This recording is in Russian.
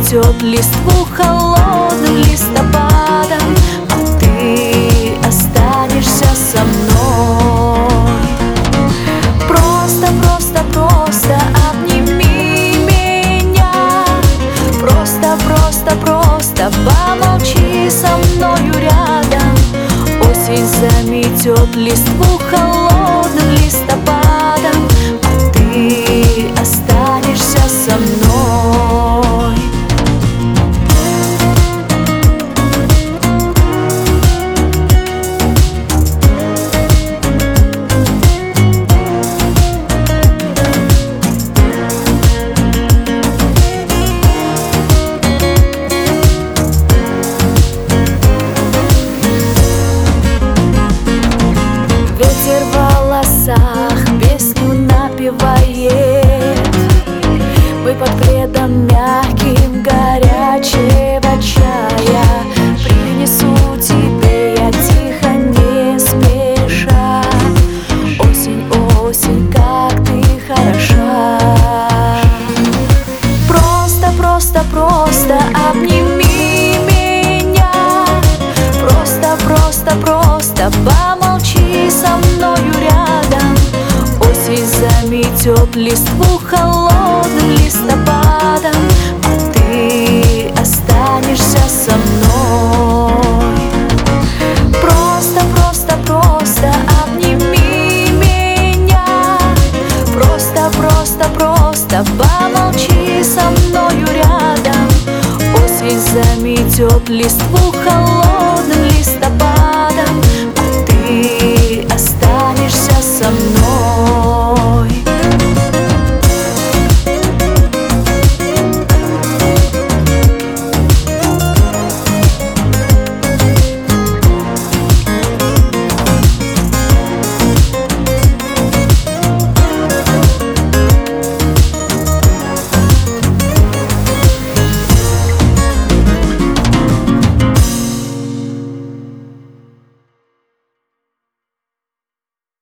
заметет листву холодным листопадом, а ты останешься со мной. Просто, просто, просто обними меня. Просто, просто, просто помолчи со мною рядом. Осень заметет листву холодным листопадом, а ты останешься со мной. Ветер в волосах песню напевает. Мы под пледом мягким горячего чая. Принесу тебе я тихо, не спеша. Осень, осень, как ты хороша. Просто, просто, просто обними меня. Просто, просто, просто помолчи со мною рядом. Осень заметет листву холодным листопадом, а ты останешься со мной. Просто, просто, просто обними меня. Просто, просто, просто помолчи со мною рядом. Осень заметет листву холодным листопадом,